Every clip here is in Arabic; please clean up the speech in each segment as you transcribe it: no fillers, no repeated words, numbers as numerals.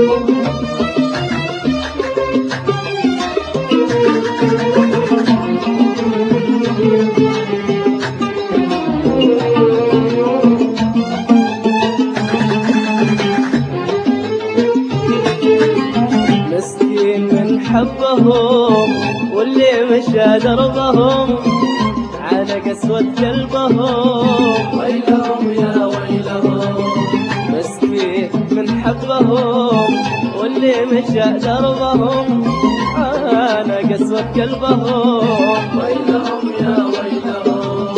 مسكين من حبهم واللي مشى دربهم على قسوة قلبهم، ويلهم يا ويلهم. مسكين من حبهم واللي مشى دربهم على قسوة قلبهم، ويلهم يا ويلهم.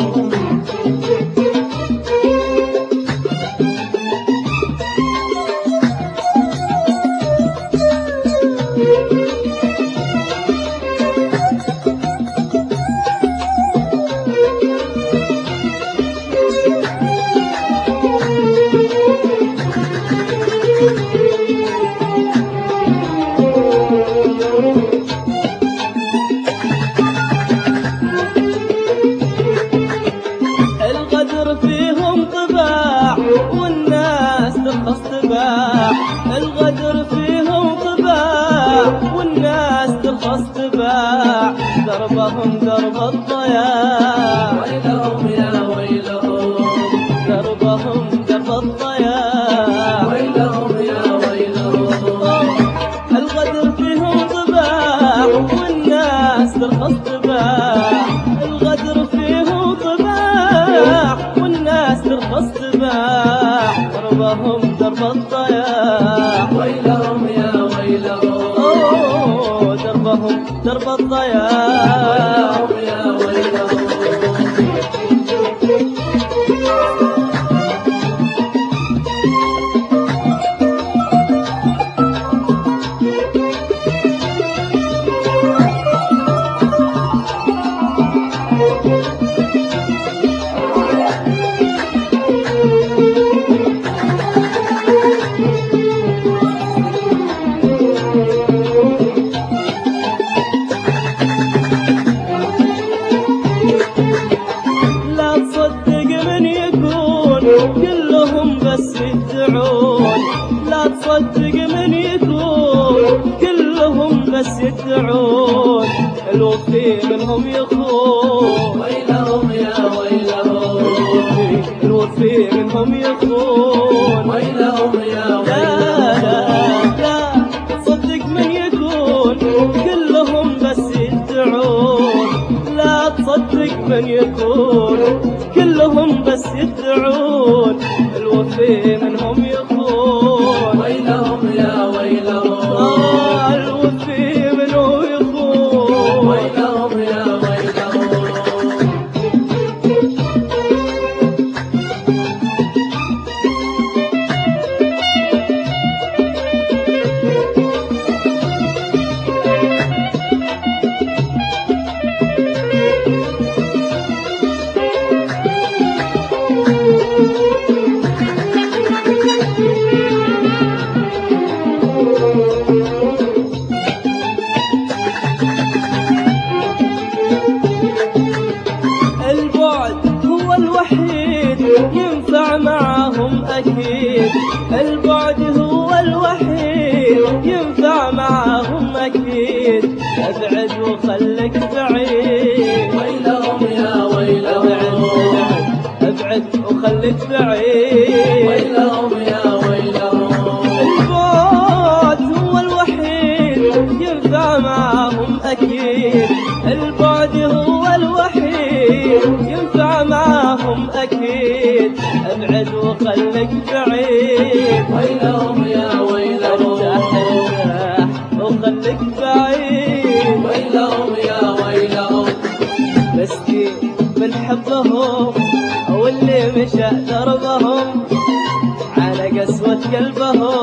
الغدر فيهم طباع والناس ترخص طباع، الغدر فيهم طباع والناس ترخص طباع، دربهم درب الضياع، ويلهم يا ويلهم. دربهم درب الضياع، ويلهم يا ويلهم. الغدر فيهم طباع والناس ترخص طباع، الغدر فيهم طباع والناس ترخص طباع، دربهم درب الضياع، ويلهم يا ويلهم. دربهم درب الضياع. ويلهم يا ويلهم. لا تصدق من يكون كلهم بس يدعون، لا تصدق من يكون كلهم بس يدعون، الوفي منهم يخون، ويلهم يا ويلهم. الوفي منهم يخون، ويلهم يا لا ويلهم. لا تصدق من يكون كلهم بس يدعون، لا تصدق من يكون كلهم بس يدعون، الوفي منهم يخون، ويلهم يا ويلهم. الوفي منهم يخون. ويلهم يا ويلهم. البعد هو الوحيد ينفع معهم أكيد، البعد هو الوحيد ينفع معهم أكيد، أبعد وخلك بعيد، ويلهم يا ويلهم. أبعد وخلك بعيد. ويلهم يا ويلهم. البعد هو الوحيد ينفع معهم أكيد، البعد هو الوحيد ينفع معهم أكيد، أبعد وخلك بعيد. ويلهم يا ويلهم. ارتاح وخلك بعيد. ويلهم يا ويلهم. مسكين من حبهم واللي مشى دربهم على قسوة قلبهم،